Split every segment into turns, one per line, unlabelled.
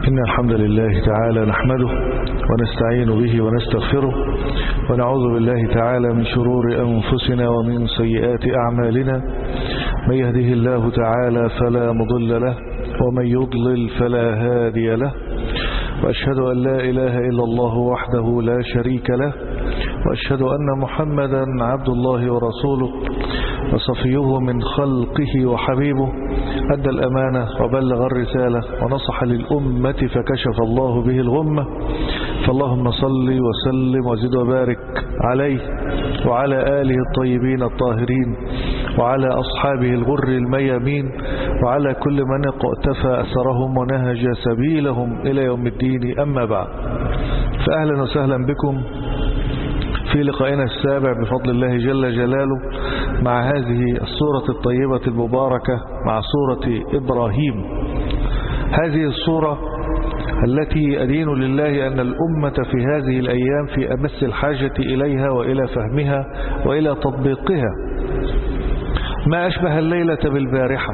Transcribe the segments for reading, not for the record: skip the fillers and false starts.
إن الحمد لله تعالى نحمده ونستعين به ونستغفره ونعوذ بالله تعالى من شرور أنفسنا ومن سيئات أعمالنا. من يهده الله تعالى فلا مضل له ومن يضلل فلا هادي له، وأشهد أن لا إله إلا الله وحده لا شريك له، وأشهد أن محمدا عبد الله ورسوله وصفيه من خلقه وحبيبه، أدى الأمانة وبلغ الرسالة ونصح للأمة فكشف الله به الغمة. فاللهم صل وسلم وزد وبارك عليه وعلى آله الطيبين الطاهرين وعلى أصحابه الغر الميامين وعلى كل من اقتفى أثرهم ونهج سبيلهم إلى يوم الدين. أما بعد، فأهلا وسهلا بكم في لقائنا السابع بفضل الله جل جلاله مع هذه السورة الطيبة المباركة، مع سورة إبراهيم. هذه السورة التي أدين لله أن الأمة في هذه الأيام في أمس الحاجة إليها وإلى فهمها وإلى تطبيقها. ما أشبه الليلة بالبارحة.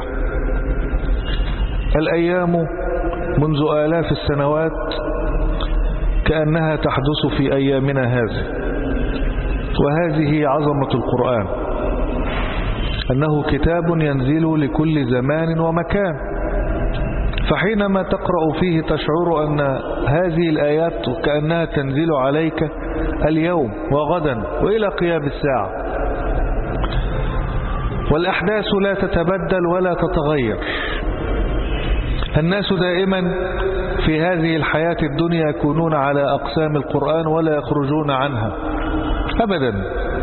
الأيام منذ آلاف السنوات كأنها تحدث في أيامنا هذه، وهذه عظمة القرآن، أنه كتاب ينزل لكل زمان ومكان. فحينما تقرأ فيه تشعر أن هذه الآيات كأنها تنزل عليك اليوم وغدا وإلى قيام الساعة، والأحداث لا تتبدل ولا تتغير. الناس دائما في هذه الحياة الدنيا يكونون على أقسام القرآن ولا يخرجون عنها أبدا،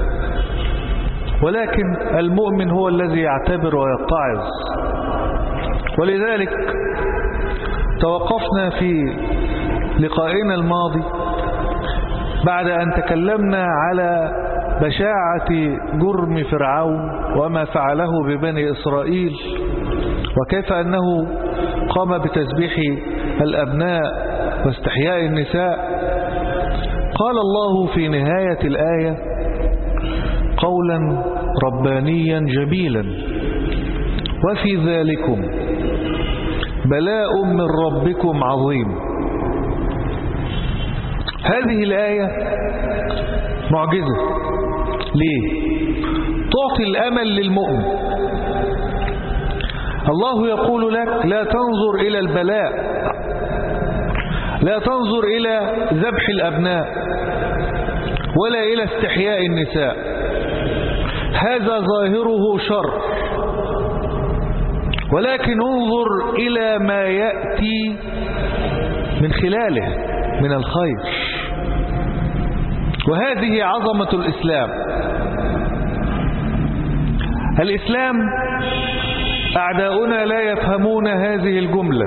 ولكن المؤمن هو الذي يعتبر ويتعظ. ولذلك توقفنا في لقائنا الماضي بعد أن تكلمنا على بشاعة جرم فرعون وما فعله ببني إسرائيل، وكيف أنه قام بتسبيح الأبناء واستحياء النساء. قال الله في نهاية الآية قولا ربانيا جميلا: وفي ذلكم بلاء من ربكم عظيم. هذه الآية معجزة. ليه؟ تعطي الأمل للمؤمن. الله يقول لك لا تنظر إلى البلاء، لا تنظر إلى ذبح الأبناء ولا إلى استحياء النساء، هذا ظاهره شر، ولكن انظر إلى ما يأتي من خلاله من الخير. وهذه عظمة الإسلام. الإسلام أعداؤنا لا يفهمون هذه الجملة.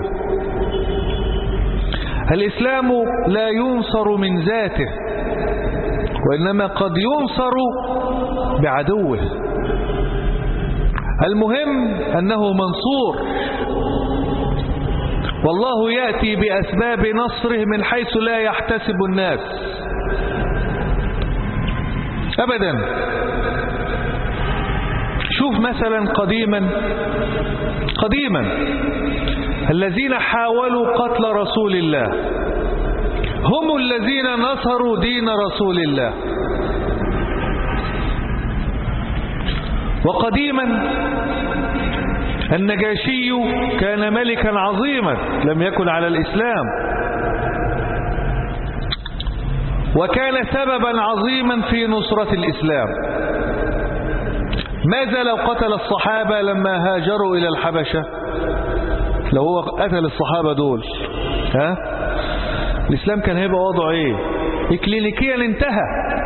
الإسلام لا ينصر من ذاته، وإنما قد ينصر بعدوه. المهم أنه منصور، والله يأتي بأسباب نصره من حيث لا يحتسب الناس أبدا. شوف مثلا قديما الذين حاولوا قتل رسول الله هم الذين نصروا دين رسول الله. وقديما النجاشي كان ملكا عظيما لم يكن على الإسلام، وكان سببا عظيما في نصرة الإسلام. ماذا لو قتل الصحابة لما هاجروا إلى الحبشة؟ لو هو قتل الصحابة دول، الإسلام كان هيبقى وضعه إيه؟ إكلينيكيا انتهى.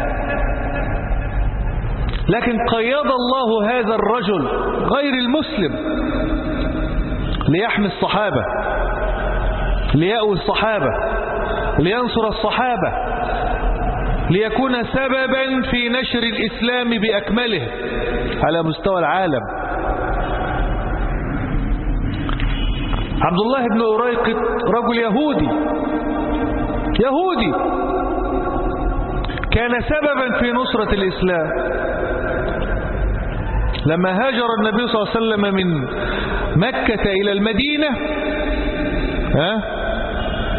لكن قيد الله هذا الرجل غير المسلم ليحمي الصحابة، ليأوي الصحابة، لينصر الصحابة، ليكون سببا في نشر الإسلام بأكمله على مستوى العالم. عبد الله بن أريقط رجل يهودي كان سببا في نصرة الإسلام. لما هاجر النبي صلى الله عليه وسلم من مكة إلى المدينة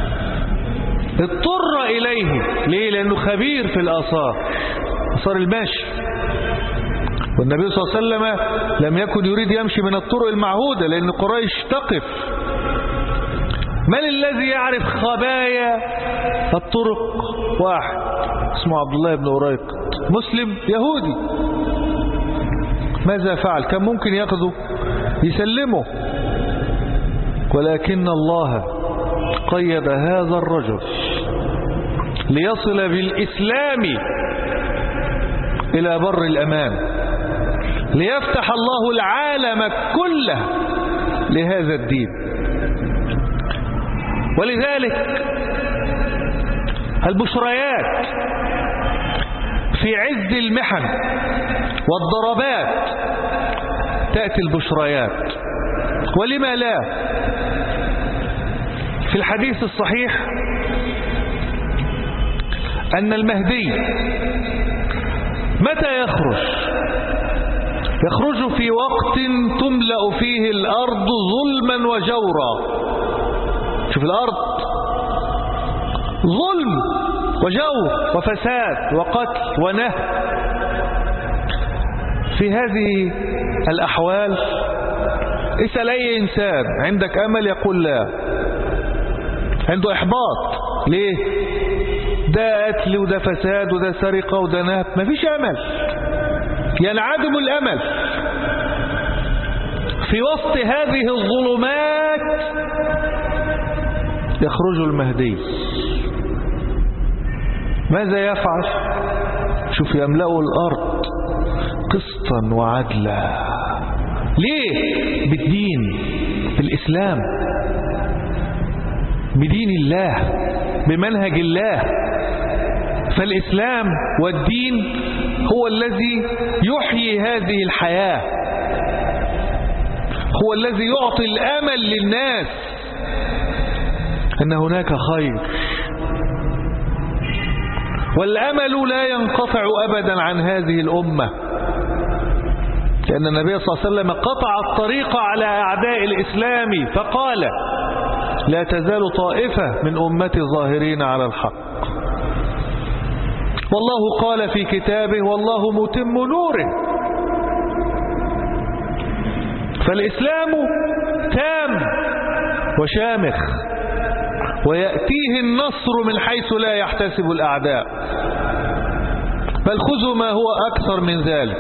اضطر إليه. ليه؟ لأنه خبير في الآثار، آثار الماشي. والنبي صلى الله عليه وسلم لم يكن يريد يمشي من الطرق المعهودة، لأن قريش تقف. من الذي يعرف خبايا الطرق؟ واحد اسمه عبد الله بن أريق، مسلم يهودي. ماذا فعل؟ كان ممكن يأخذه يسلمه، ولكن الله قيد هذا الرجل ليصل بالإسلام إلى بر الأمان، ليفتح الله العالم كله لهذا الدين. ولذلك البشريات في عز المحن والضربات تأتي البشريات، ولما لا؟ في الحديث الصحيح أن المهدي متى يخرج؟ يخرج في وقت تملأ فيه الأرض ظلما وجورا. شوف الأرض ظلم وجور وفساد وقتل ونهب. في هذه الأحوال اسأل أي إنسان عندك أمل يقول لا، عنده إحباط. ليه؟ ده قتل وده فساد وده سرقة وده نهب، مفيش أمل، ينعدم الأمل. في وسط هذه الظلمات يخرج المهدي. ماذا يفعل؟ شوف، يملأ الأرض قسطا وعدلا. ليه؟ بالدين، بالإسلام، بدين الله، بمنهج الله. فالإسلام والدين هو الذي يحيي هذه الحياة، هو الذي يعطي الأمل للناس أن هناك خير. والأمل لا ينقطع أبدا عن هذه الأمة، لأن النبي صلى الله عليه وسلم قطع الطريق على أعداء الإسلام فقال: لا تزال طائفة من أمتي ظاهرين على الحق. والله قال في كتابه: والله متم نوره. فالإسلام تام وشامخ، ويأتيه النصر من حيث لا يحتسب الأعداء، بل خذوا ما هو أكثر من ذلك.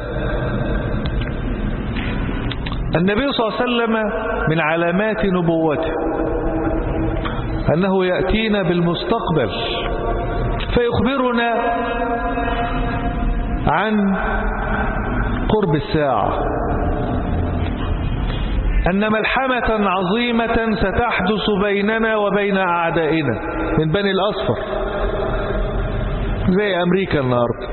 النبي صلى الله عليه وسلم من علامات نبوته أنه يأتينا بالمستقبل فيخبرنا عن قرب الساعة، أن ملحمة عظيمة ستحدث بيننا وبين أعدائنا من بني الأصفر، زي أمريكا النهاردة.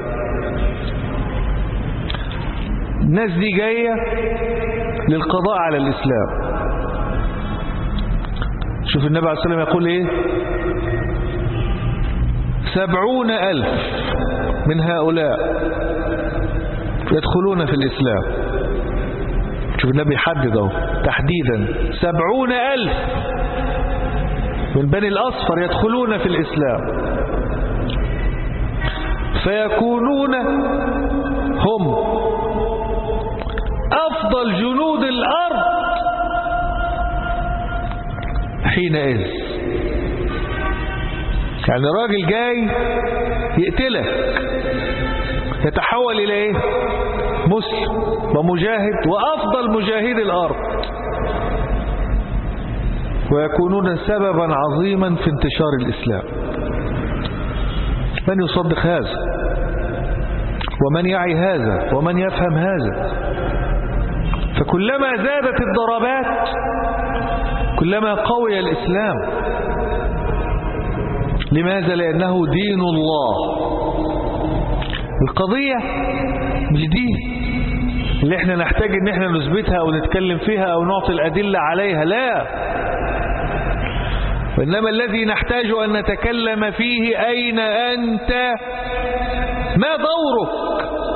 الناس دي جاية للقضاء على الإسلام. شوف النبي عليه الصلاة والسلام يقول إيه: 70,000 من هؤلاء يدخلون في الإسلام. شوف النبي يحدده تحديدا: 70,000 من بني الأصفر يدخلون في الإسلام، فيكونون هم أفضل جنود الأرض حينئذ. يعني راجل جاي يقتلك يتحول إلى إيه؟ مسلم ومجاهد وأفضل مجاهد الأرض، ويكونون سببا عظيما في انتشار الإسلام. من يصدق هذا؟ ومن يعي هذا؟ ومن يفهم هذا؟ فكلما زادت الضربات كلما قوي الإسلام. لماذا؟ لأنه دين الله. القضية مش دي اللي احنا نحتاج ان احنا نثبتها او نتكلم فيها او نعطي الأدلة عليها، لا. وإنما الذي نحتاج أن نتكلم فيه: أين أنت؟ ما دورك؟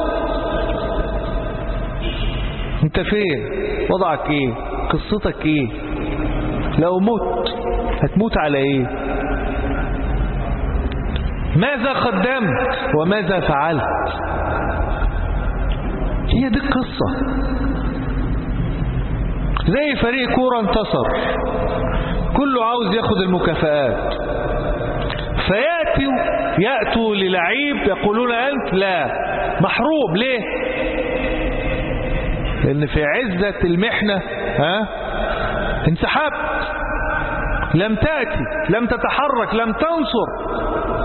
انت فين؟ وضعك ايه؟ قصتك ايه؟ لو مت هتموت على ايه؟ ماذا قدمت وماذا فعلت. هي دي القصة. زي فريق كورة انتصر، كله عاوز ياخد المكافآت، يأتوا للعيب يقولون أنت لا محروم. ليه؟ لأن في عزة المحنة انسحبت، لم تأتي، لم تتحرك، لم تنصر.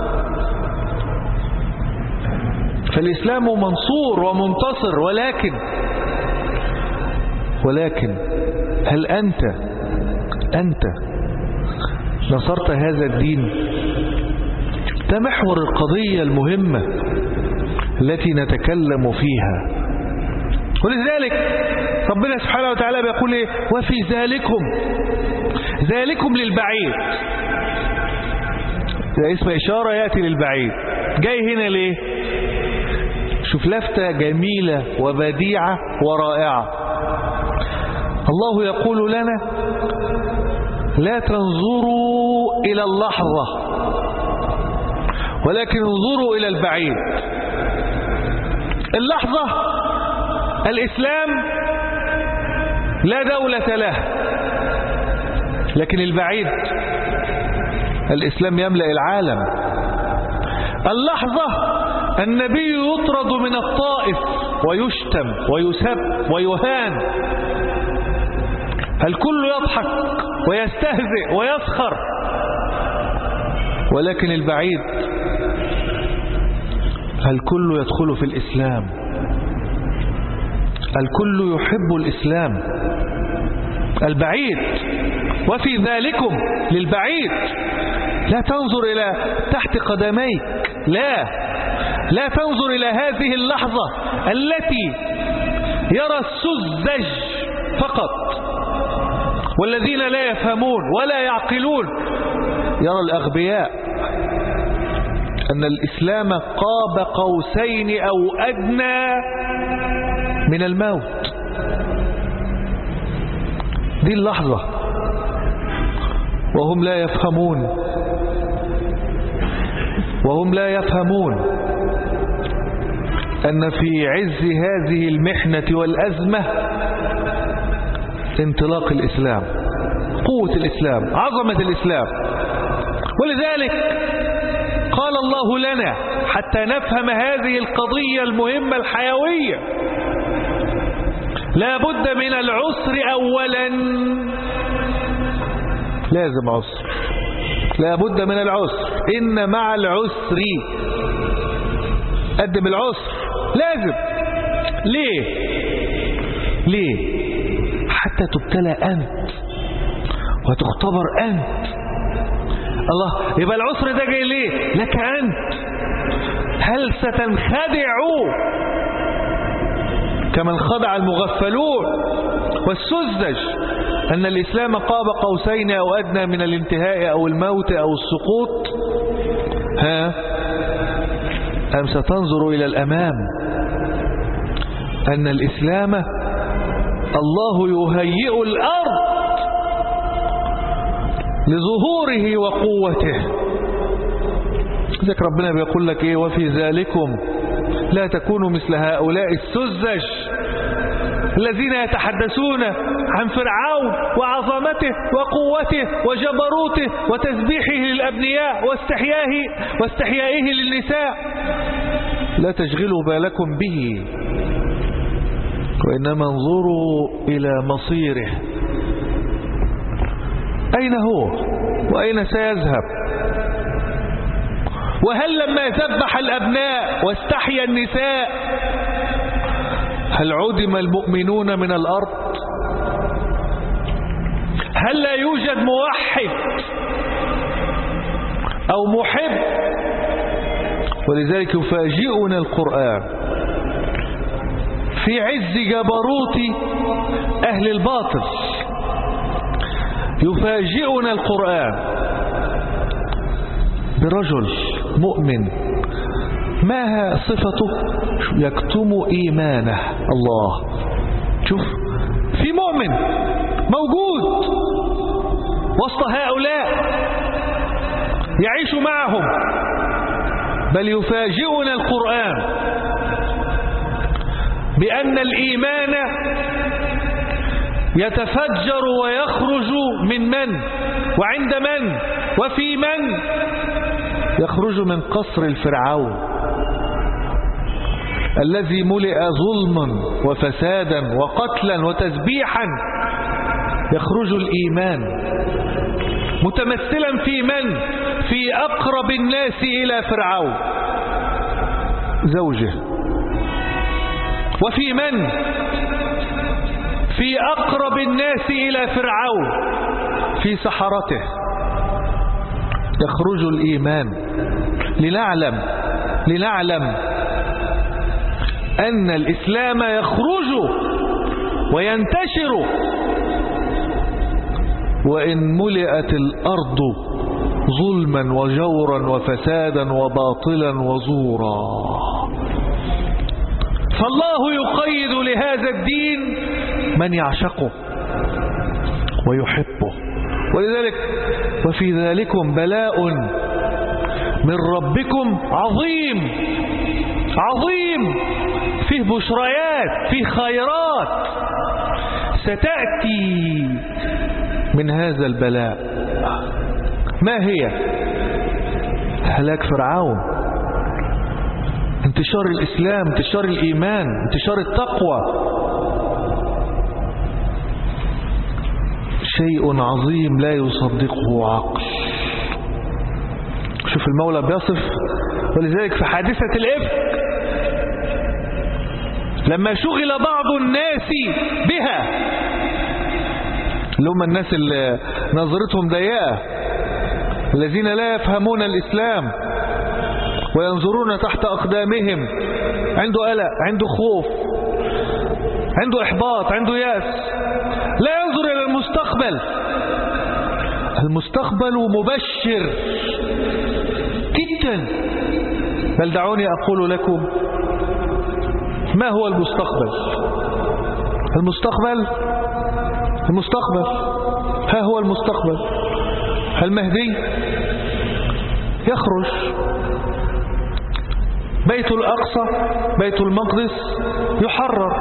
فالإسلام منصور ومنتصر، ولكن هل أنت نصرت هذا الدين؟ ده محور القضية المهمة التي نتكلم فيها. ولذلك ربنا سبحانه وتعالى بيقول ايه؟ وفي ذلكم للبعيد. ده اسم إشارة يأتي للبعيد. جاي هنا ليه؟ شوف لفتة جميلة وبديعة ورائعة. الله يقول لنا لا تنظروا إلى اللحظة ولكن انظروا إلى البعيد. اللحظة الإسلام لا دولة له، لكن البعيد الإسلام يملأ العالم. اللحظة النبي يطرد من الطائف ويشتم ويسب ويهان، الكل يضحك ويستهزئ ويسخر، ولكن البعيد الكل يدخل في الإسلام، الكل يحب الإسلام. البعيد وفي ذلكم للبعيد. لا تنظر إلى تحت قدميك، لا تنظر إلى هذه اللحظة التي يرى السذج فقط والذين لا يفهمون ولا يعقلون، يرى الأغبياء أن الإسلام قاب قوسين أو أدنى من الموت. دي اللحظة وهم لا يفهمون أن في عز هذه المحنة والأزمة انطلاق الإسلام، قوة الإسلام، عظمة الإسلام. ولذلك قال الله لنا حتى نفهم هذه القضية المهمة الحيوية: لا بد من العسر أولا. لازم عسر، لا بد من العسر. إن مع العسر، قدم العسر، لازم. ليه؟ حتى تبتلى أنت وتختبر أنت. الله، يبقى العسر ده جاي ليه؟ لك أنت. هل ستنخدع كما انخدع المغفلون والسذج أن الإسلام قاب قوسين أو أدنى من الانتهاء أو الموت أو السقوط؟ أم ستنظر إلى الأمام أن الإسلام الله يهيئ الأرض لظهوره وقوته. ذلك ربنا بيقول لك إيه؟ وفي ذلكم لا تكونوا مثل هؤلاء السذج الذين يتحدثون عن فرعون وعظمته وقوته وجبروته وتسبيحه للأبنياء واستحيائه للنساء. لا تشغلوا بالكم به، وإنما انظروا إلى مصيره، أين هو وأين سيذهب. وهل لما ذبح الأبناء واستحيا النساء هل عدم المؤمنون من الأرض؟ هل لا يوجد موحد أو محب؟ ولذلك يفاجئنا القرآن في عز جبروت أهل الباطل. يفاجئنا القرآن برجل مؤمن، ما صفته؟ يكتم إيمانه. الله، شوف، في مؤمن موجود وسط هؤلاء يعيش معهم بل يفاجئنا القرآن بأن الإيمان يتفجر ويخرج من وعند من وفي من؟ يخرج من قصر الفرعون الذي ملئ ظلما وفسادا وقتلا وتذبيحا. يخرج الإيمان متمثلا في من؟ في أقرب الناس إلى فرعون، زوجه. وفي من؟ في أقرب الناس إلى فرعون، في سحرته. يخرج الإيمان لنعلم أن الإسلام يخرج وينتشر وإن ملئت الأرض ظلما وجورا وفسادا وباطلا وزورا. فالله يقيد لهذا الدين من يعشقه ويحبه. ولذلك وفي ذلكم بلاء من ربكم عظيم، فيه بشريات، فيه خيرات ستأتي من هذا البلاء. ما هي؟ هلاك فرعون، انتشار الإسلام، انتشار الإيمان، انتشار التقوى. شيء عظيم لا يصدقه عقل. شوف المولى بيصف. ولذلك في حادثة الإفك لما شغل بعض الناس بها، اللي هم الناس اللي نظرتهم ضيقة، الذين لا يفهمون الإسلام وينظرون تحت أقدامهم، عنده قلق، عنده خوف، عنده إحباط، عنده يأس، لا ينظر إلى المستقبل. المستقبل مبشر جدا. بل دعوني أقول لكم ما هو المستقبل. المستقبل ها هو المستقبل. المهدي يخرج، بيت الأقصى بيت المقدس يحرر،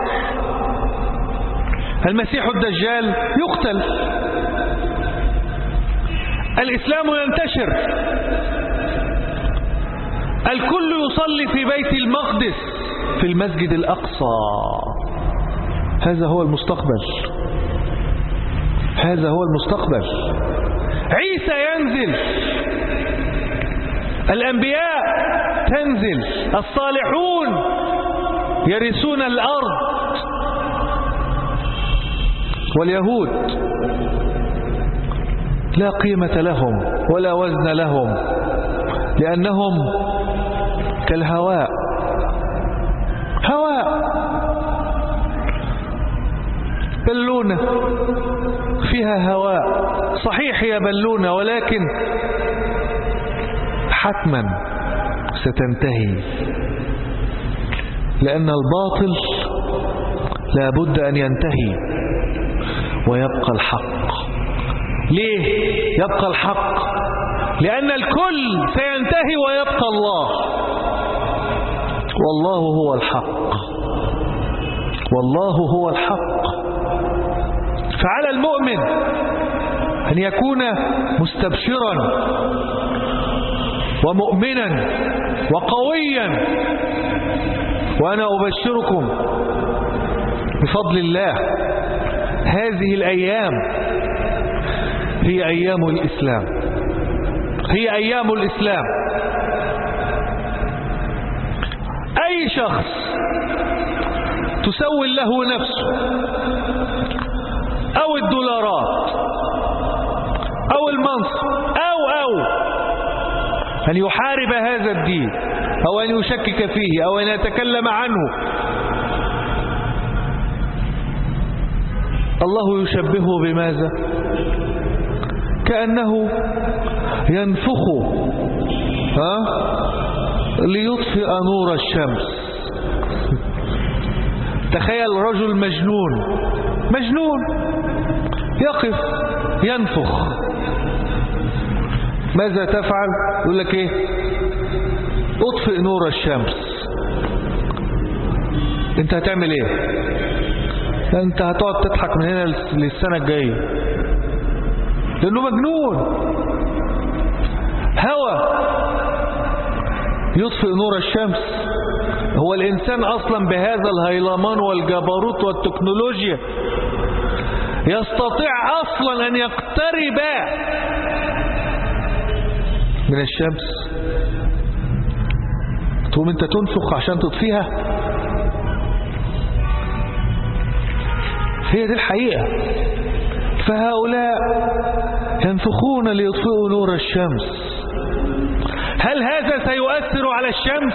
المسيح الدجال يقتل، الإسلام ينتشر، الكل يصلي في بيت المقدس في المسجد الأقصى. هذا هو المستقبل، هذا هو المستقبل. عيسى ينزل، الأنبياء تنزل، الصالحون يرثون الأرض. واليهود لا قيمة لهم ولا وزن لهم، لأنهم كالهواء، هواء، بلونة فيها هواء. صحيح هي بلونة، ولكن حتما ستنتهي، لأن الباطل لا بد أن ينتهي ويبقى الحق. ليه يبقى الحق؟ لأن الكل سينتهي ويبقى الله، والله هو الحق، والله هو الحق. فعلى المؤمن أن يكون مستبشرا ومؤمنا وقويا. وأنا أبشركم بفضل الله هذه الأيام هي أيام الإسلام، هي أيام الإسلام. أي شخص تسول له نفسه أو الدولارات أو المنصب أو أن يحارب هذا الدين أو أن يشكك فيه أو أن يتكلم عنه، الله يشبهه بماذا؟ كأنه ينفخ ليطفئ نور الشمس. تخيل رجل مجنون يقف ينفخ، ماذا تفعل؟ يقول لك ايه؟ اطفئ نور الشمس، انت هتعمل ايه؟ انت هتقعد تضحك من هنا للسنة الجاية، لانه مجنون. هوى يطفئ نور الشمس. هو الانسان اصلا بهذا الهيلمان والجبروت والتكنولوجيا يستطيع اصلا ان يقترب من الشمس؟ تقوم انت تنفخ عشان تطفيها؟ هي دي الحقيقة. فهؤلاء ينفخون ليطفئوا نور الشمس. هل هذا سيؤثر على الشمس؟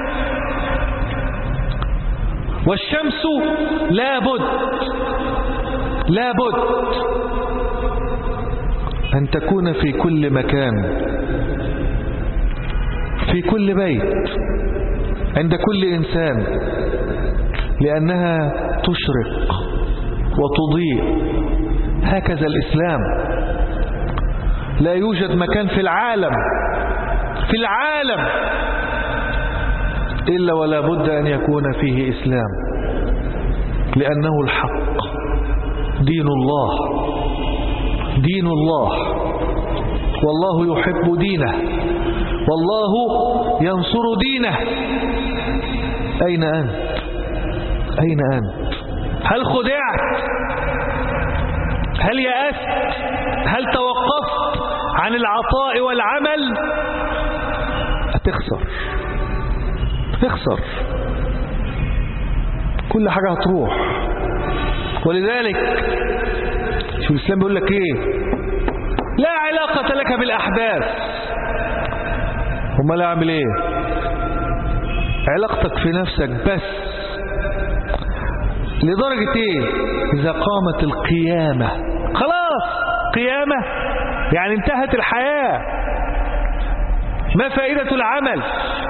والشمس لابد أن تكون في كل مكان، في كل بيت، عند كل إنسان، لأنها تشرق وتضيء. هكذا الإسلام. لا يوجد مكان في العالم إلا ولا بد أن يكون فيه إسلام، لأنه الحق، دين الله، والله يحب دينه، والله ينصر دينه. أين أنت؟ هل خدعت؟ هل يأست؟ هل توقفت عن العطاء والعمل؟ هتخسر، كل حاجة هتروح. ولذلك شو الإسلام بيقول لك ايه؟ لا علاقة لك بالأحداث. وما لا أعمل ايه؟ علاقتك في نفسك بس. لدرجة ايه؟ إذا قامت القيامة، خلاص قيامة يعني انتهت الحياة، ما فائدة العمل؟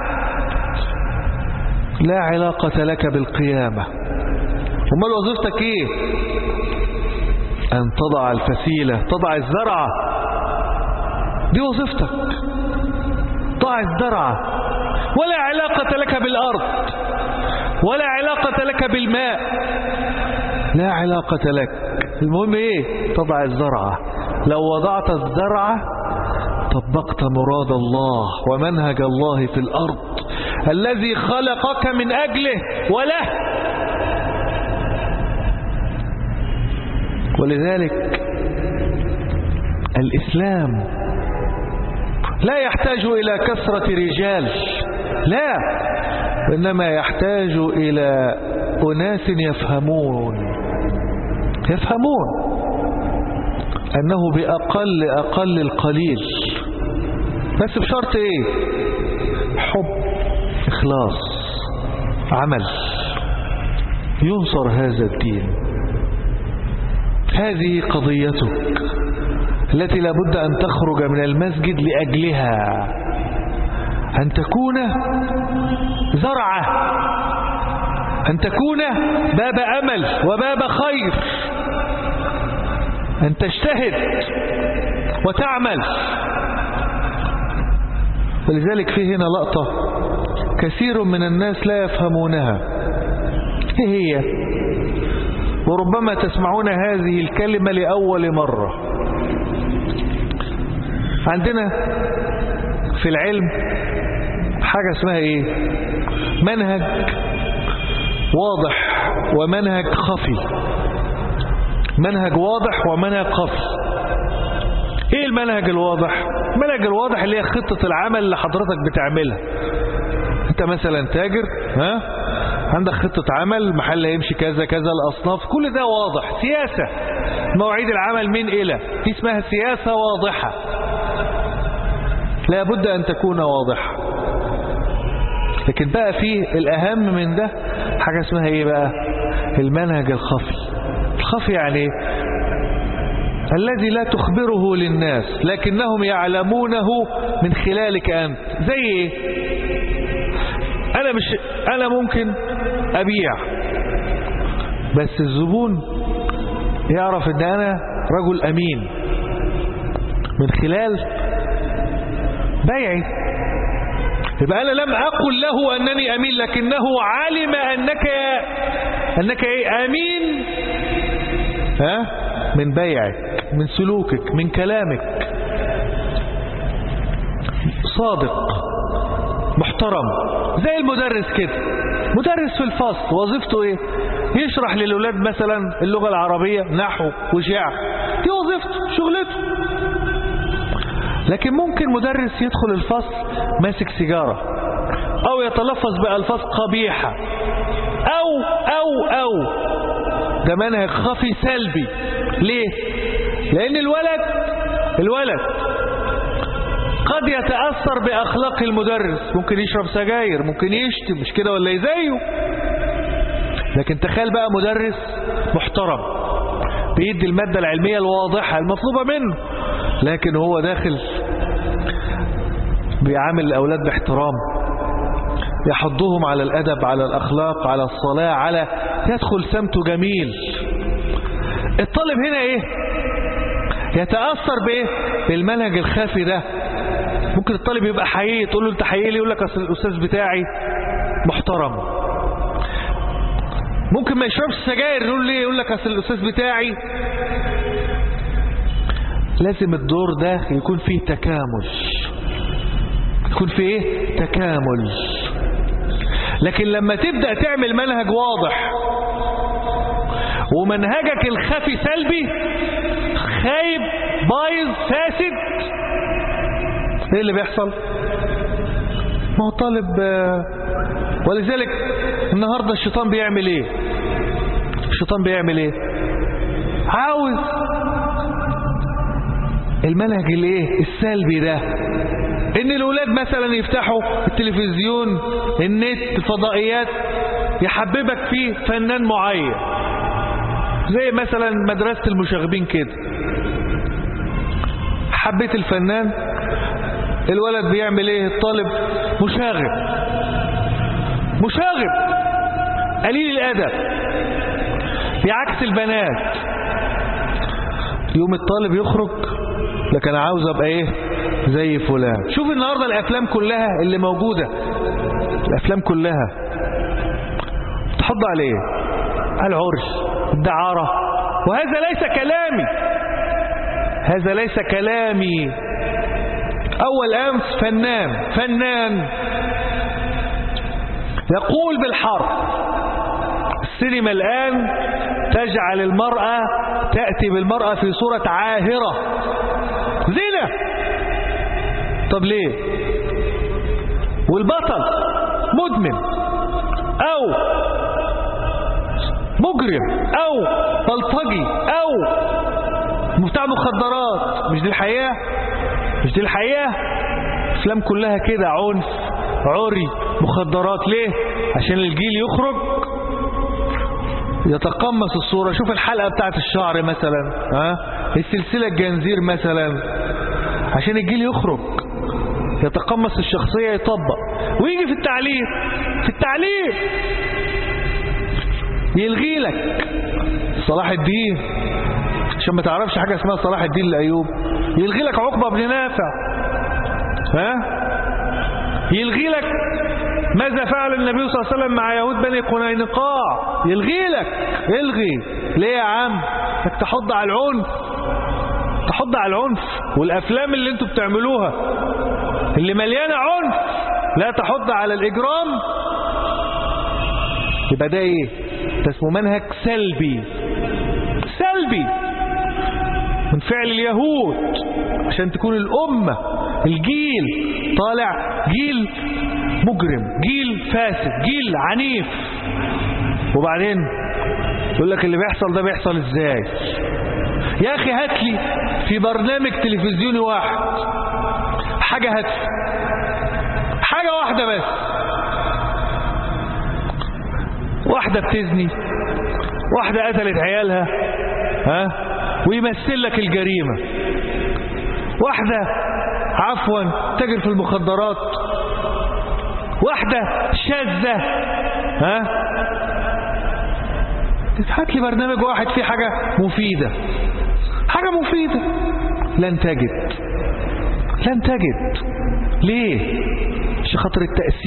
لا علاقة لك بالقيامة. وما وظيفتك ايه؟ أن تضع الفسيلة، تضع الزرعة، دي وظيفتك، ضع الزرعة. ولا علاقة لك بالأرض، ولا علاقة لك بالماء، لا علاقة لك. المهم ايه؟ تضع الزرعة. لو وضعت الزرعة طبقت مراد الله ومنهج الله في الأرض الذي خلقك من أجله وله. ولذلك الإسلام لا يحتاج إلى كثرة رجال، لا، وإنما يحتاج إلى أناس يفهمون أنه بأقل القليل، بس بشرط إيه؟ حب، إخلاص، عمل، ينصر هذا الدين. هذه قضيتك التي لابد أن تخرج من المسجد لأجلها، أن تكون زرعة، أن تكون باب أمل وباب خير، أن تجتهد وتعمل. ولذلك في هنا لقطة كثير من الناس لا يفهمونها، إيه هي؟ وربما تسمعون هذه الكلمة لأول مرة. عندنا في العلم حاجة اسمها ايه؟ منهج واضح ومنهج خفي. منهج واضح ومنهج خفي. ايه المنهج الواضح؟ المنهج الواضح اللي هي خطة العمل اللي حضرتك بتعملها. انت مثلا تاجر، عندك خطة عمل، محل يمشي كذا كذا، الأصناف، كل ده واضح. سياسة، مواعيد العمل من إلى، دي اسمها سياسة واضحة، لا بد أن تكون واضحة. لكن بقى فيه الأهم من ده حاجة اسمها إيه بقى؟ المنهج الخفي. الخفي يعني الذي لا تخبره للناس لكنهم يعلمونه من خلالك أنت. زي إيه؟ أنا ممكن أبيع، بس الزبون يعرف أن أنا رجل أمين من خلال بيعي. يبقى أنا لم أقل له أنني أمين، لكنه علم أنك إيه؟ أمين من بيعك، من سلوكك، من كلامك، صادق محترم. زي المدرس كده، مدرس في الفصل وظيفته ايه؟ يشرح للأولاد مثلا اللغة العربية، نحو وشعر، دي وظيفته، شغلته. لكن ممكن مدرس يدخل الفصل ماسك سيجارة، او يتلفظ بألفاظ قبيحة، او ده منهج خفي سلبي. ليه؟ لأن الولد قد يتأثر بأخلاق المدرس، ممكن يشرب سجاير، ممكن يشتم، مش كده ولا يزيه؟ لكن تخيل بقى مدرس محترم بيدي المادة العلمية الواضحة المطلوبة منه، لكن هو داخل بيعامل الأولاد باحترام، يحضهم على الأدب، على الأخلاق، على الصلاة، على يدخل سمته جميل. الطالب هنا ايه؟ يتأثر بايه؟ بالمنهج الخافي ده. ممكن الطالب يبقى حقيقي، تقول له انت حقيقي ليه؟ يقول لك اصل الأستاذ بتاعي محترم. ممكن ما يشربش سجاير، يقول ليه؟ يقول لك اصل الأستاذ بتاعي. لازم الدور ده يكون فيه تكامل، يكون فيه ايه؟ تكامل. لكن لما تبدأ تعمل منهج واضح ومنهجك الخفي سلبي، خايب، بايظ، فاسد، ايه اللي بيحصل؟ ما هو طالب. ولذلك النهاردة الشيطان بيعمل ايه؟ الشيطان بيعمل ايه؟ عاوز المنهج الايه؟ السلبي ده، ان الولاد مثلا يفتحوا التلفزيون، النت، الفضائيات، يحببك فيه فنان معين، زي مثلا مدرسة المشاغبين كده. حبيت الفنان، الولد بيعمل ايه؟ الطالب مشاغب قليل الأدب، بعكس البنات. يوم الطالب يخرج لك انا عاوز ابقى ايه؟ زي فلان. شوف النهاردة الافلام كلها اللي موجودة، الافلام كلها تحض عليه العرش، الدعارة. وهذا ليس كلامي. أول أمس فنان يقول بالحرف. السينما الآن تجعل المرأة، تأتي بالمرأة في صورة عاهرة، زنا. طب ليه؟ والبطل مدمن أو مجرم أو بلطجي أو بتاع مخدرات. مش دي الحقيقة؟ الافلام كلها كده، عنف، عري، مخدرات. ليه؟ عشان الجيل يخرج يتقمص الصورة. شوف الحلقة بتاعت الشعر مثلا، السلسلة الجنزير مثلا، عشان الجيل يخرج يتقمص الشخصية، يطبق. ويجي في التعليم يلغي لك صلاح الدين، عشان ما تعرفش حاجة اسمها صلاح الدين الأيوب، يلغي لك عقبة بن نافع، يلغي لك ماذا فعل النبي صلى الله عليه وسلم مع يهود بني قنينقاع، يلغي ليه يا عم؟ انك تحض على العنف. والافلام اللي انتوا بتعملوها اللي مليانة عنف لا تحض على الإجرام، يبقى ده ايه؟ ده اسمه منهج سلبي من فعل اليهود، عشان تكون الأمة، الجيل طالع جيل مجرم، جيل فاسد، جيل عنيف. وبعدين يقول لك اللي بيحصل ده بيحصل ازاي؟ يا أخي هات لي في برنامج تلفزيوني واحد حاجة، هات حاجة واحدة بس، واحدة بتزني، واحدة قتلت عيالها، ويمثل لك الجريمة، واحدة عفوا تجر في المخدرات، واحدة شاذة. هات لي برنامج واحد فيه حاجة مفيدة، لن تجد. ليه؟ عشان خاطر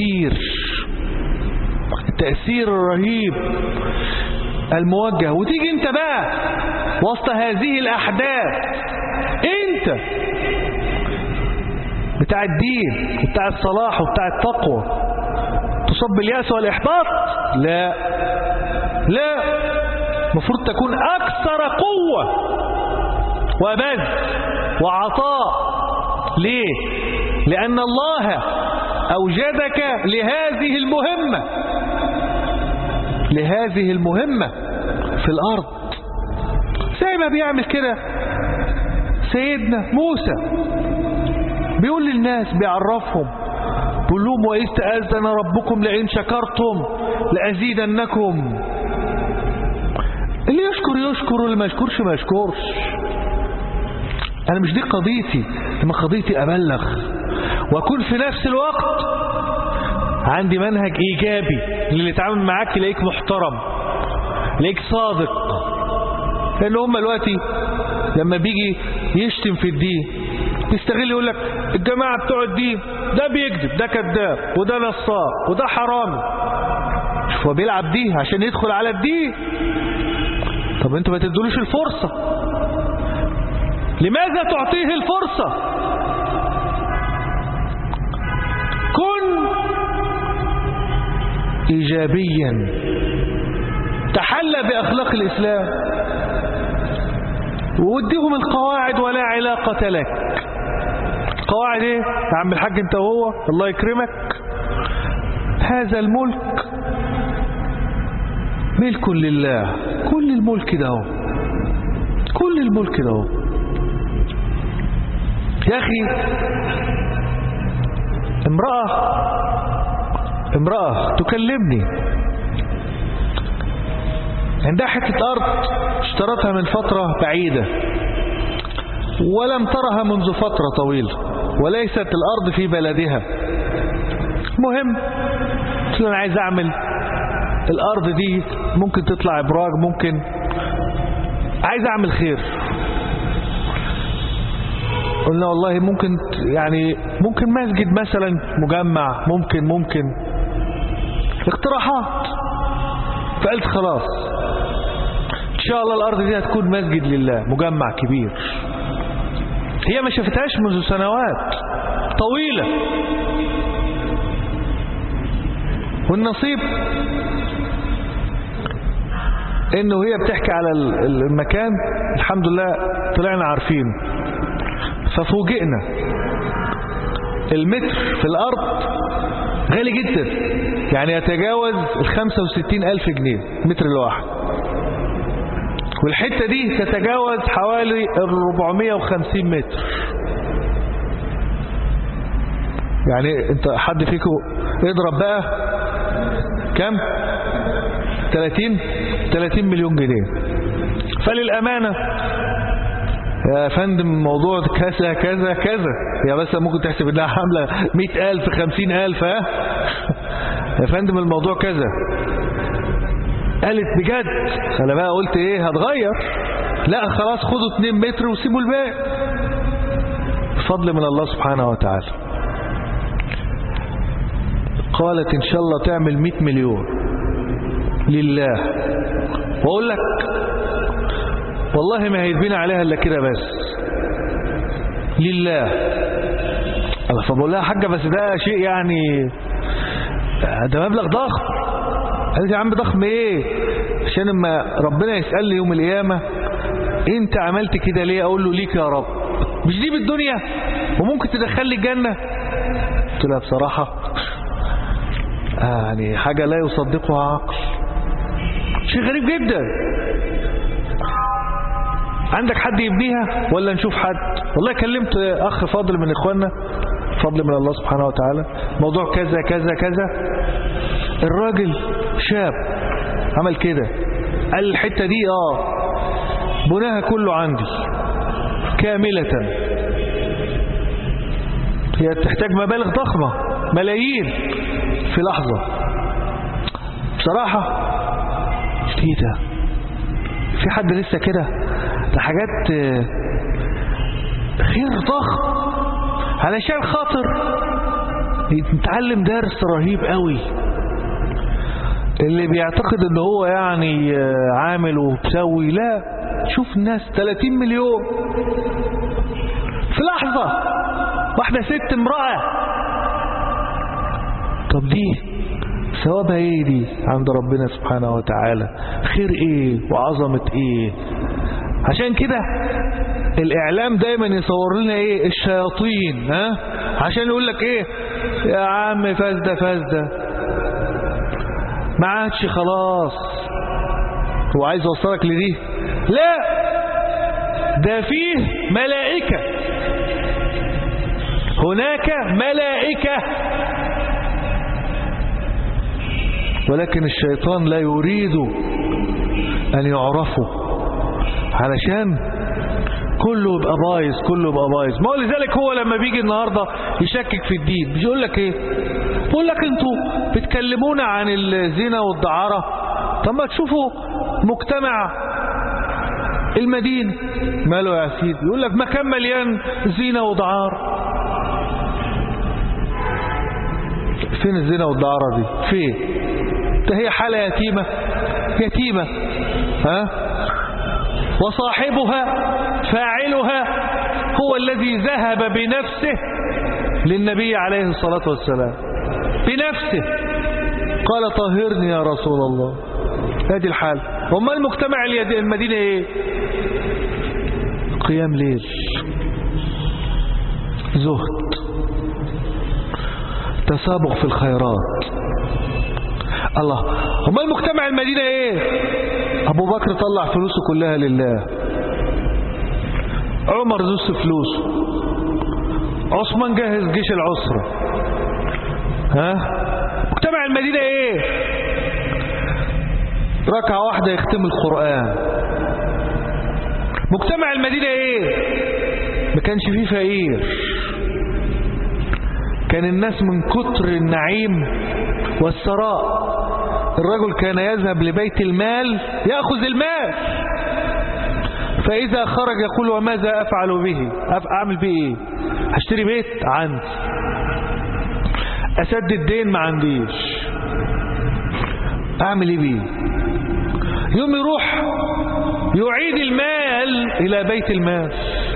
التأثير الرهيب الموجه. وتيجي انت بقى وسط هذه الأحداث انت بتاع الدين وبتاع الصلاح وبتاع التقوى تصاب باليأس والإحباط؟ لا، المفروض تكون أكثر قوة وبذل وعطاء. ليه؟ لأن الله أوجدك لهذه المهمة في الأرض، زي ما بيعمل كده سيدنا موسى، بيقول للناس، بيعرفهم، بيقول لهم وإذ تأذن ربكم لئن شكرتم لأزيدنكم. اللي يشكر واللي ما يشكرش ما يشكرش. أنا مش دي قضيتي، لما قضيتي أبلغ وأكون في نفس الوقت عندي منهج إيجابي اللي يتعامل معاك يلاقيك محترم، يلاقيك صادق. لأن هم دلوقتي لما بيجي يشتم في الدين يستغل، يقول لك الجماعة بتوع الدين ده بيكذب، ده كذاب، وده نصاب، وده حرامي. شوف هو بيلعب دي عشان يدخل على الدين. طب انتوا ما تدولوش الفرصة، لماذا تعطيه الفرصة؟ كن إيجابيا، تحلى بأخلاق الإسلام، ووديهم القواعد ولا علاقة لك. قواعد ايه يا عم الحاج انت وهو؟ الله يكرمك، هذا الملك ملك لله، كل الملك ده هو، كل الملك ده هو. يا أخي امرأة تكلمني عندها حتة أرض اشترتها من فترة بعيدة ولم ترها منذ فترة طويلة، وليست الأرض في بلدها. مهم قلت له أنا عايز أعمل الأرض دي، ممكن تطلع إبراج، ممكن عايز أعمل خير. قلنا والله ممكن، يعني ممكن مسجد مثلا، مجمع، ممكن اقتراحات. فقلت خلاص ان شاء الله الارض دي هتكون مسجد لله، مجمع كبير. هي ما شافتهاش منذ سنوات طويلة، والنصيب انه هي بتحكي على المكان، الحمد لله طلعنا عارفين. ففوجئنا المتر في الأرض غالي جدا، يعني يتجاوز 65,000 جنيه متر الواحد، والحتة دي تتجاوز حوالي 450 متر. يعني انت حد فيكم اضرب بقى كم؟ 30 مليون جنيه. فللأمانة يا فندم الموضوع كذا كذا كذا، يا بس ممكن تحسب انها حاملة 100,000 50,000. ها يا فندم الموضوع كذا. قالت بجد؟ انا بقى قلت ايه هتغير، لا خلاص خدوا 2 متر وسيبوا الباقي، بفضل من الله سبحانه وتعالى. قالت ان شاء الله تعمل 100 مليون لله. واقول لك والله ما هيدبين عليها الا كده، بس لله. فبقول لها حاجة بس ده شيء يعني ده مبلغ ضخم. قالت يا عم ضخم ايه؟ عشان لما ربنا يسألني يوم القيامة انت عملت كده ليه، اقول له ليك يا رب، مش دي بالدنيا وممكن تدخلي الجنة. قلت لها بصراحة يعني حاجة لا يصدقها عقل، شيء غريب جدا. عندك حد يبنيها ولا نشوف حد؟ والله كلمت اخ فاضل من اخواننا، فضل من الله سبحانه وتعالى، موضوع كذا كذا كذا. الراجل شاب عمل كده، قال الحتة دي بناها كله عندي كاملة. هي تحتاج مبالغ ضخمة، ملايين في لحظة. بصراحة ايه ده؟ في حد لسه كده؟ ده حاجات خير ضخم علشان خاطر نتعلم درس رهيب قوي. اللي بيعتقد ان هو يعني عامل وبسوي، لا، شوف الناس 30 مليون في لحظة واحدة ست امرأة. طب دي ثوابها ايه دي عند ربنا سبحانه وتعالى؟ خير ايه وعظمة ايه؟ عشان كده الاعلام دايما يصور لنا ايه؟ الشياطين، عشان يقول لك ايه يا عم؟ فاسدة فاسدة، ما عادش خلاص. هو عايز يوصلك لدي؟ لا، ده فيه ملائكة، هناك ملائكة، ولكن الشيطان لا يريد أن يعرفوا، علشان كله يبقى بايظ، كله يبقى بايظ. ما هو لذلك هو لما بيجي النهاردة يشكك في الدين بيقول لك ايه؟ بيقول لك انتوا بتكلمونا عن الزنا والدعارة، طب ما تشوفوا مجتمع المدينة ماله يا سيدي؟ يقول لك مكان مليان زنا ودعارة. فين الزنا والدعارة دي؟ فين؟ ده هي حالة يتيمة، يتيمة، وصاحبها فاعلها هو الذي ذهب بنفسه للنبي عليه الصلاة والسلام، بنفسه قال طهرني يا رسول الله. هذه الحال. وما المجتمع المدينة ايه؟ قيام ليل، زهد، تسابق في الخيرات. الله، وما المجتمع المدينة ايه؟ ابو بكر طلع فلوسه كلها لله، عمر زوس فلوسه، عثمان جهز جيش العسرة. مجتمع المدينة ايه؟ ركعة واحدة يختم القرآن. مجتمع المدينة ايه؟ ما كانش فيه فقير، كان الناس من كتر النعيم والثراء الرجل كان يذهب لبيت المال يأخذ المال، فإذا خرج يقول وماذا أفعل به؟ أعمل به إيه؟ هشتري بيت عندي، أسدد دين ما عنديش، أعمل إيه بيه؟ يوم يروح يعيد المال إلى بيت المال.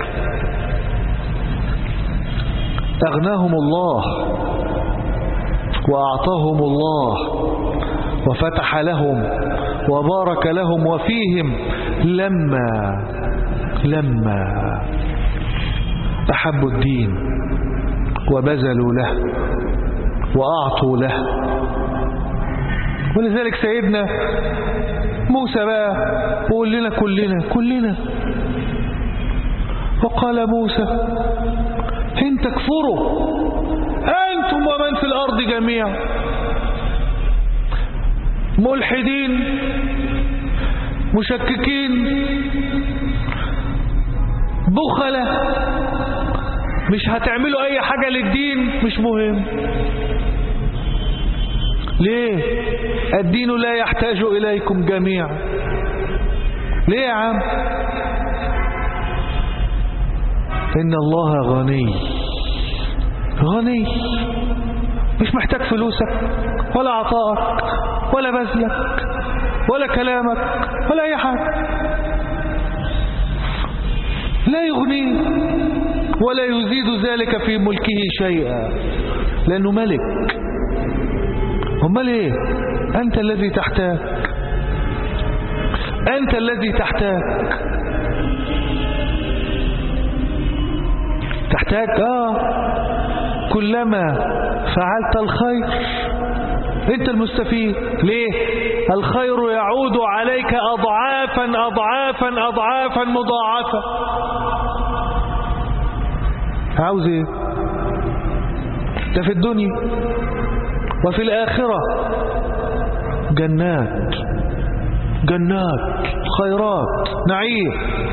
أغناهم الله وأعطاهم الله وفتح لهم وبارك لهم وفيهم لما أحبوا الدين وبذلوا له وأعطوا له. ولذلك سيدنا موسى بقى قول لنا كلنا وقال موسى إن تكفروا أنتم ومن في الأرض جميعا ملحدين مشككين بخلة مش هتعملوا أي حاجة للدين، مش مهم. ليه؟ الدين لا يحتاج إليكم جميعا. ليه يا عم؟ إن الله غني مش محتاج فلوسك ولا عطائك ولا بذلك ولا كلامك ولا أي حاجة، لا يغني ولا يزيد ذلك في ملكه شيئا، لأنه ملك. امال ايه؟ أنت الذي تحتاج، أنت الذي تحتاج كلما فعلت الخير أنت المستفيد. ليه؟ الخير يعود عليك أضعافا أضعافا أضعافا مضاعفة. عاوز ايه؟ ده في الدنيا وفي الآخرة جنات خيرات نعيم،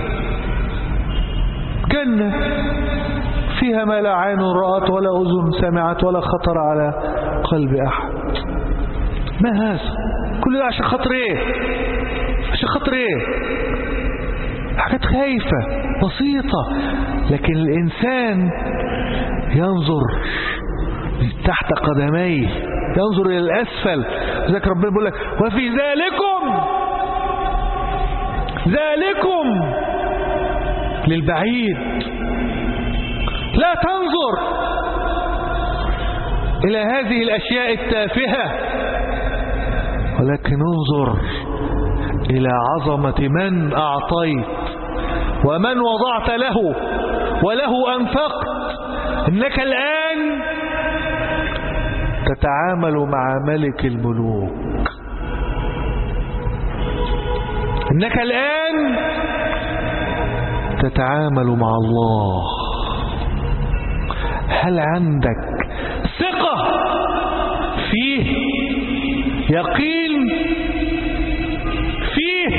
جنة فيها ما لا عين رأت ولا أذن سمعت ولا خطر على قلب أحد. ما هذا كل ده عشان خاطر ايه؟ حاجات خايفة بسيطة، لكن الإنسان ينظر تحت قدميه، ينظر إلى الأسفل. ذلك ربنا بيقول لك وفي ذلكم للبعيد، لا تنظر إلى هذه الأشياء التافهة، ولكن انظر إلى عظمة من أعطيت ومن وضعت له وله أنفقت. إنك الآن تتعامل مع ملك الملوك، إنك الآن تتعامل مع الله. هل عندك ثقة فيه، يقين فيه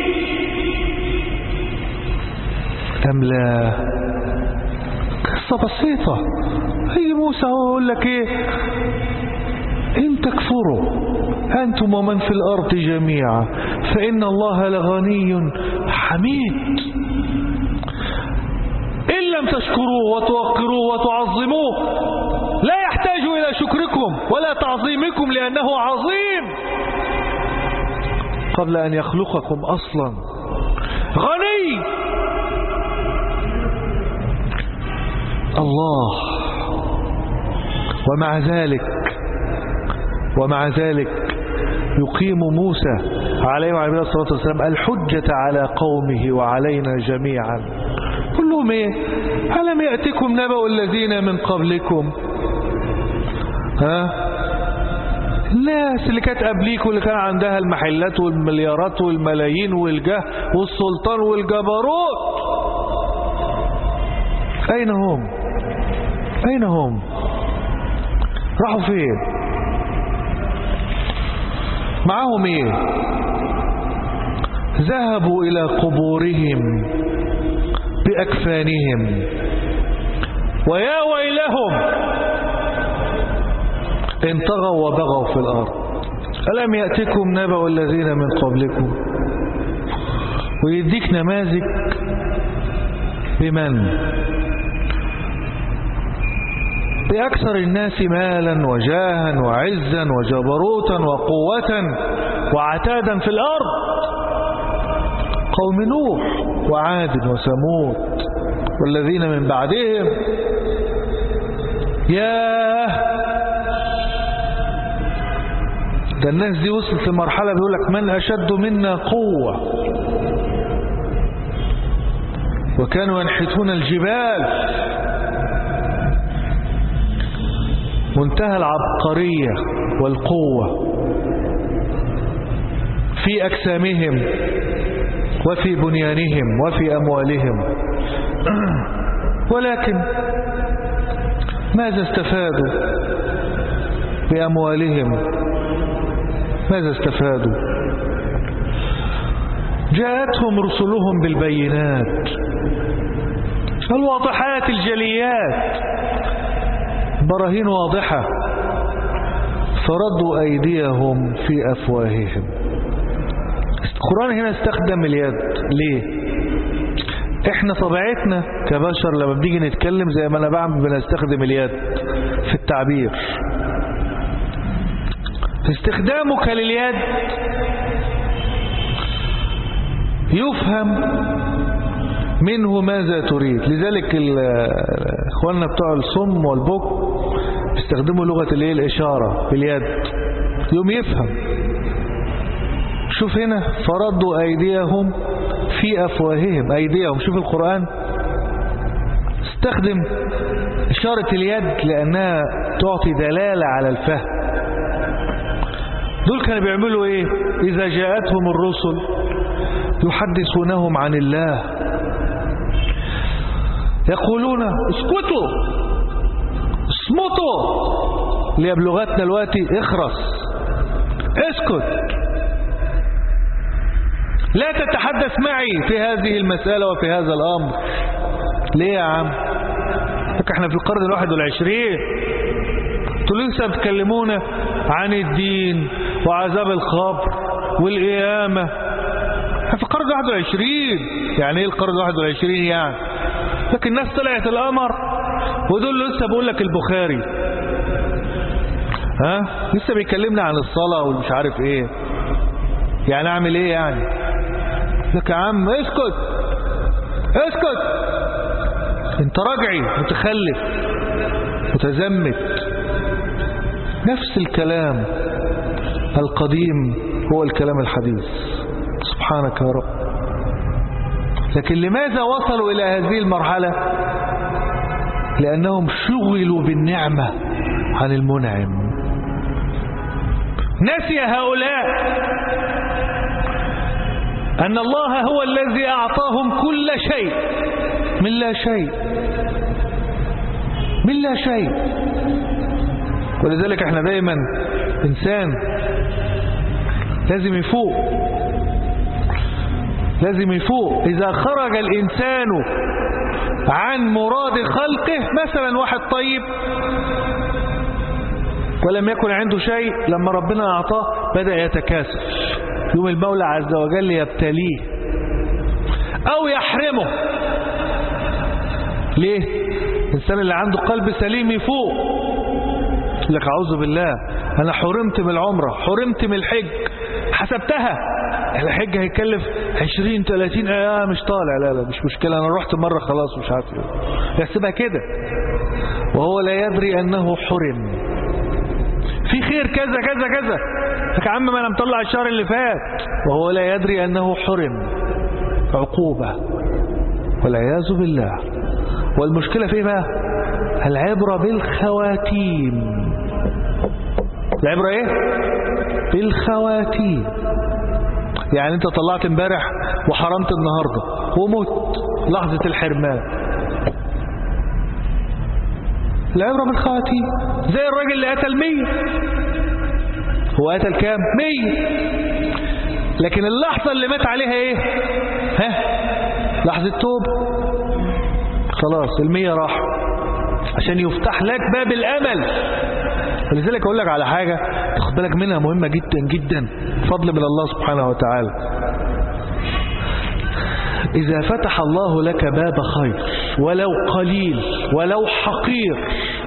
أم لا؟ قصة بسيطة. هي موسى هو يقول لك ايه؟ إن تكفروا أنتم ومن في الأرض جميعا فإن الله لغني حميد. إن لم تشكروه وتوقروه وتعظموه لا يحتاج إلى شكركم ولا تعظيمكم لأنه عظيم قبل أن يخلقكم أصلا، غني. الله. ومع ذلك يقيم موسى عليه وعليه الصلاة والسلام الحجة على قومه وعلينا جميعا. قل لهم ايه؟ ألم يأتكم نبأ الذين من قبلكم؟ الناس اللي كانت قبليكم اللي كان عندها المحلات والمليارات والملايين والجاه والسلطان والجبروت، أين هم؟ راحوا فين؟ معهم ايه؟ ذهبوا إلى قبورهم بأكفانهم ويا ويلهم إن طغوا وبغوا في الأرض. ألم يأتكم نبأ الذين من قبلكم؟ ويديك نماذج بمن؟ بأكثر الناس مالا وجاها وعزا وجبروتا وقوة وعتادا في الأرض، قوم نوح وعاد وثمود والذين من بعدهم. ده الناس دي وصلت لمرحلة بيقول لك من أشد منا قوة، وكانوا ينحتون الجبال. منتهى العبقرية والقوة في أجسامهم وفي بنيانهم وفي أموالهم، ولكن ماذا استفادوا بأموالهم؟ ماذا استفادوا؟ جاءتهم رسلهم بالبينات الواضحات الجليات، براهين واضحة، فردوا أيديهم في أفواههم. القرآن هنا استخدم اليد ليه؟ احنا طبيعتنا كبشر لما بنيجي نتكلم زي ما انا بعمل بنستخدم اليد في التعبير. استخدامك لليد يفهم منه ماذا تريد. لذلك اخواننا بتوع الصم والبكم بيستخدموا لغة الإشارة باليد، يوم يفهم. شوف هنا فردوا أيديهم في أفواههم، أيديهم. شوف القرآن استخدم إشارة اليد لأنها تعطي دلالة على الفهم. دول كانوا بيعملوا إيه؟ إذا جاءتهم الرسل يحدثونهم عن الله، يقولون اسكتوا اصمتوا، ليبلغتنا الوقت اخرس اسكت، لا تتحدث معي في هذه المسألة وفي هذا الأمر. ليه يا عم؟ احنا في القرن 21، انتوا لسه بتكلمونا عن الدين وعذاب القبر والقيامة. احنا في القرن 21. يعني ايه القرن 21 يعني؟ لكن الناس طلعت القمر ودول لسه بقول لك البخاري لسه بيكلمنا عن الصلاة والمش عارف ايه، يعني اعمل ايه يعني؟ لك يا عم اسكت اسكت، انت راجعي متخلف متزمت. نفس الكلام القديم هو الكلام الحديث. سبحانك يا رب. لكن لماذا وصلوا إلى هذه المرحلة؟ لأنهم شغلوا بالنعمة عن المنعم. نسي هؤلاء أن الله هو الذي أعطاهم كل شيء من لا شيء، من لا شيء. ولذلك احنا دايما إنسان لازم يفوق، لازم يفوق. إذا خرج الإنسان عن مراد خلقه، مثلا واحد طيب ولم يكن عنده شيء، لما ربنا أعطاه بدأ يتكاسل، يوم المولى عز وجل يبتليه أو يحرمه. ليه؟ الإنسان اللي عنده قلب سليم يفوق، لك أعوذ بالله أنا حرمت من العمرة، حرمت من الحج، حسبتها الحج هيكلف 20-30 مش طالع، لا لا مش مشكلة، أنا رحت مرة خلاص مش عارف ايه، يحسبها كده وهو لا يدري أنه حرم. في خير كذا كذا كذا، لك يا عم ما أنا مطلع الشهر اللي فات، وهو لا يدري أنه حرم. عقوبة والعياذ بالله. والمشكلة فيه بقى العبرة بالخواتيم. العبرة ايه؟ بالخواتيم. يعني انت طلعت امبارح وحرمت النهاردة ومت لحظة الحرمان. العبرة بالخواتيم. زي الراجل اللي قتل 100، هو قتل كام؟ 100، لكن اللحظة اللي مات عليها ايه؟ لحظة توبة. خلاص 100 راح، عشان يفتح لك باب الأمل. ولذلك أقول لك على حاجة تاخد بالك منها مهمة جدا جدا، فضل من الله سبحانه وتعالى. إذا فتح الله لك باب خير ولو قليل ولو حقير،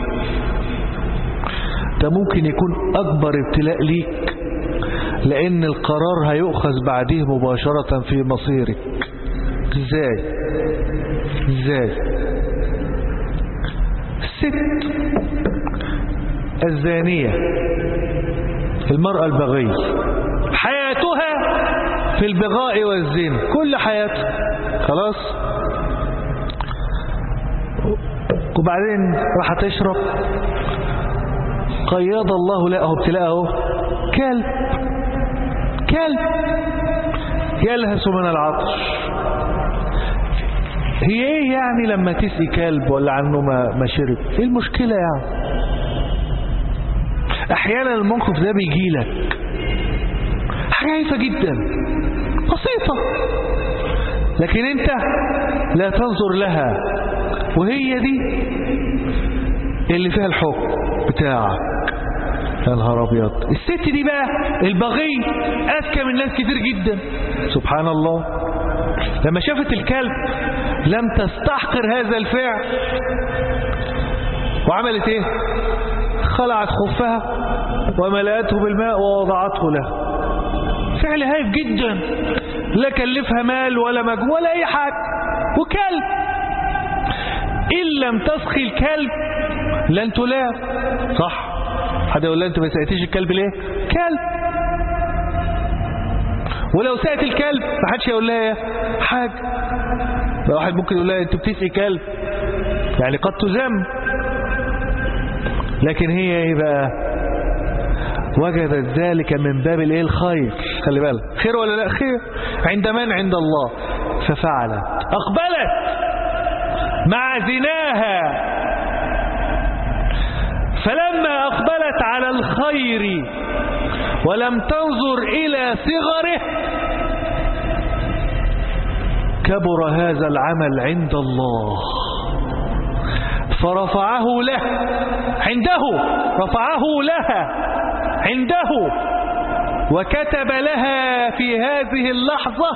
ده ممكن يكون أكبر ابتلاء ليك، لأن القرار هيؤخذ بعديه مباشرة في مصيرك. إزاي؟ الست الزانية، المرأة البغية، حياتها في البغاء والزنا، كل حياتها خلاص. وبعدين راح تشرب، قيض الله له ابتلاءه كلب يلهث من العطش. هي ايه يعني لما تسقي كلب ولا عنه ما شرب؟ ايه المشكلة يعني؟ احيانا الموقف ده بيجي لك حاجة هايفة جدا بسيطة، لكن انت لا تنظر لها، وهي دي اللي فيها الحكم بتاعك. يا نهار ابيض. الست دي بقى البغي اذكى من ناس كتير جدا، سبحان الله. لما شافت الكلب لم تستحقر هذا الفعل، وعملت ايه؟ خلعت خفها وملأته بالماء ووضعته له. فعل هايف جدا، لا كلفها مال ولا مجهود ولا اي حاجة، وكلب. ان لم تسقي الكلب لن تلام، صح؟ حد يقول لها انت ما سقيتيش الكلب ليه؟ كلب. ولو سقت الكلب ما حدش يقول لها حاجة. واحد ممكن يقول لها انت بتسقي كلب، يعني قد تذم، لكن هي ايه بقى؟ وجدت ذلك من باب الايه؟ الخير. خلي بالك، خير ولا لا؟ خير. عند من؟ عند الله. ففعلت، اقبلت مع زناها. فلما اقبلت على الخير ولم تنظر الى صغره، كبر هذا العمل عند الله فرفعه له عنده، رفعه لها عنده، وكتب لها في هذه اللحظة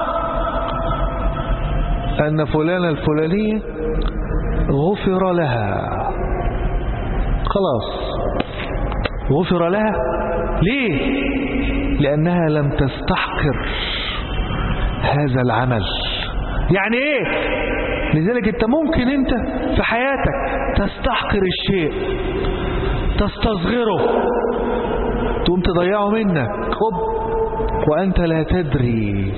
أن فلان الفلانية غفر لها. خلاص غفر لها. ليه؟ لأنها لم تستحقر هذا العمل. يعني ايه؟ لذلك انت ممكن انت في حياتك تستحقر الشيء، تستصغره، تقوم تضيعه منك وأنت لا تدري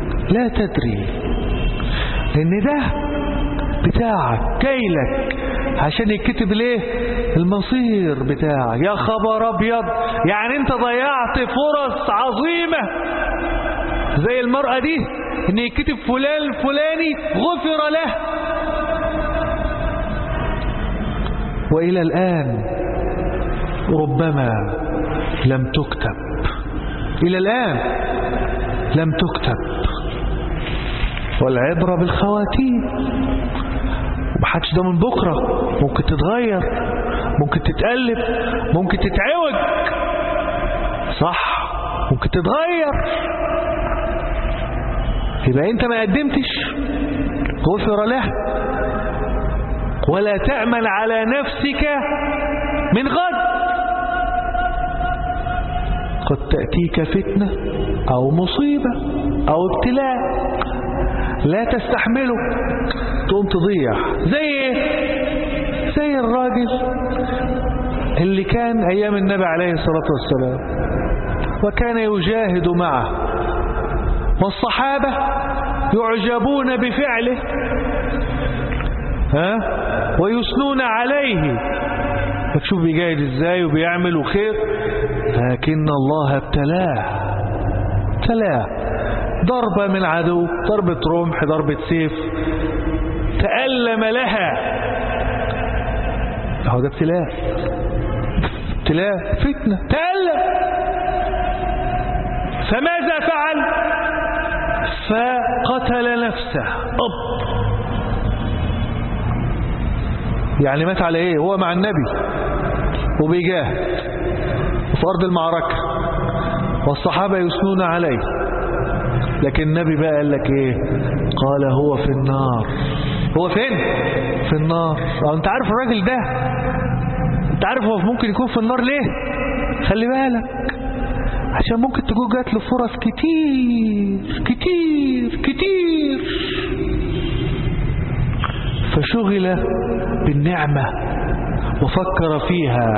ان ده بتاعك جايلك عشان يكتب ليه المصير بتاعك. يا خبر ابيض، يعني انت ضيعت فرص عظيمة زي المرأة دي ان يكتب فلان الفلاني غفر له، وإلى الآن ربما لم تكتب، إلى الآن لم تكتب. والعبرة بالخواتيم. محدش ده من بكرة، ممكن تتغير، ممكن تتقلب، ممكن تتعوج، صح، ممكن تتغير. يبقى انت ما قدمتش غفر له. ولا تأمن على نفسك من غد، قد تأتيك فتنة أو مصيبة أو ابتلاء لا تستحمله، تقوم تضيع. زي الراجل اللي كان أيام النبي عليه الصلاة والسلام وكان يجاهد معه، والصحابة يعجبون بفعله ويثنون عليه. شوف بيجاهد ازاي وبيعمل خير، لكن الله ابتلاه ضربة من عدو، ضربة رمح، ضربة سيف، تألم لها. هو ده ابتلاء، فتنة، تألم. فماذا فعل؟ فقتل نفسه. يعني مات على ايه؟ هو مع النبي وبيجاهد في أرض المعركة والصحابة يثنون عليه، لكن النبي بقى قال لك ايه؟ قال هو في النار. هو فين؟ في النار. انت عارف الراجل ده، انت عارف هو ممكن يكون في النار ليه؟ خلي بالك، عشان ممكن تكون جات له فرص كتير فشغل بالنعمة وفكر فيها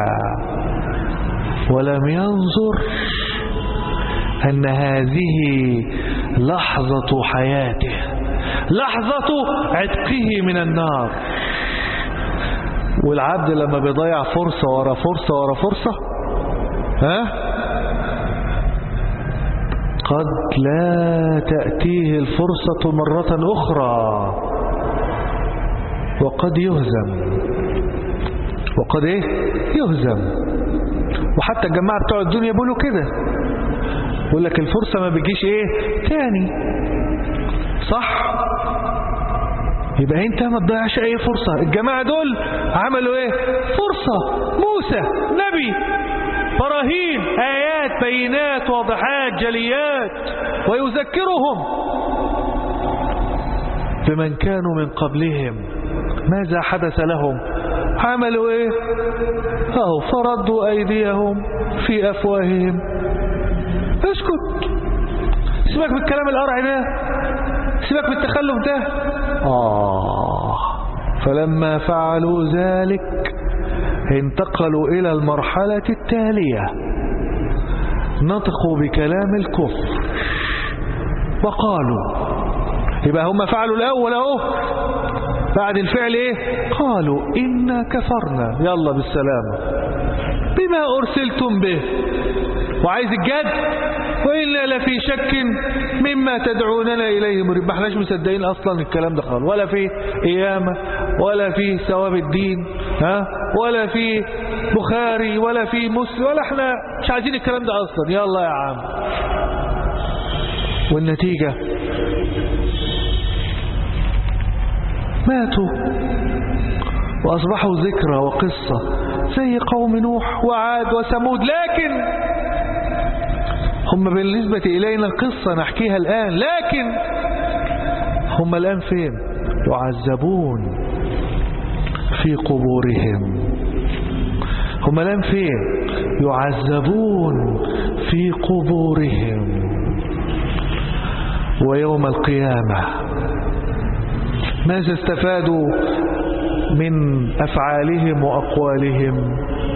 ولم ينظر أن هذه لحظة حياته، لحظة عتقه من النار. والعبد لما بيضيع فرصة ورا فرصة ورا فرصة قد لا تأتيه الفرصة مرة أخرى، وقد يهزم. وقد يهزم. وحتى الجماعة بتوع الدنيا بيقولوا كده، يقول لك الفرصة ما بيجيش تاني، صح؟ يبقى انت ما تضيعش اي فرصة. الجماعة دول عملوا فرصة، موسى نبي، براهين، آيات، بينات، واضحات، جليات، ويذكرهم بمن كانوا من قبلهم ماذا حدث لهم. عملوا فردوا أيديهم في أفواههم. اسكت، سيبك بالكلام القرع ده، سيبك بالتخلف ده. فلما فعلوا ذلك انتقلوا إلى المرحلة التالية، نطقوا بكلام الكفر وقالوا. يبقى هم فعلوا الأول بعد الفعل قالوا إنا كفرنا، يلا بالسلامة، بما أرسلتم به. وعايز الجد، وإنا لفي شك مما تدعوننا إليه مريب. ما احناش مصدقين أصلا الكلام ده خالص، ولا في قيامة، ولا في ثواب الدين، ولا في بخاري، ولا في مسلم، ولا احنا مش عايزين الكلام ده أصلا، يلا يا عم. والنتيجة ماتوا وأصبحوا ذكرى وقصة زي قوم نوح وعاد وثمود. لكن هم بالنسبة إلينا قصة نحكيها الآن، لكن هم الآن فين؟ يعذبون في قبورهم. هم الآن فين؟ يعذبون في قبورهم ويوم القيامة. ماذا استفادوا من أفعالهم وأقوالهم؟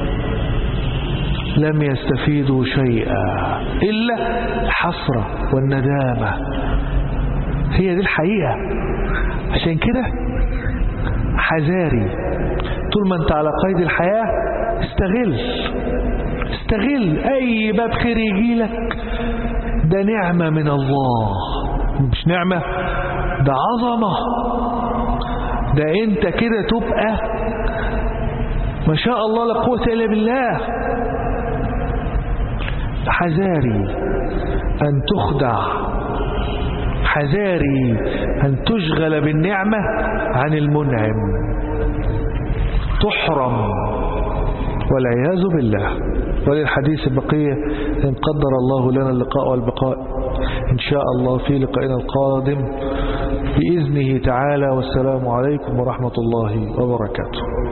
لم يستفيدوا شيئا إلا الحسرة والندامة. هي دي الحقيقة. عشان كده حذاري، طول ما انت على قيد الحياة استغل أي باب خير يجيلك. ده نعمة من الله، مش نعمة، ده عظمة. ده انت كده تبقى ما شاء الله لا قوة إلا بالله. حذاري أن تخدع، حذاري أن تشغل بالنعمة عن المنعم، تحرم والعياذ بالله. وللحديث بقية إن قدر الله لنا اللقاء والبقاء إن شاء الله في لقائنا القادم بإذنه تعالى. والسلام عليكم ورحمة الله وبركاته.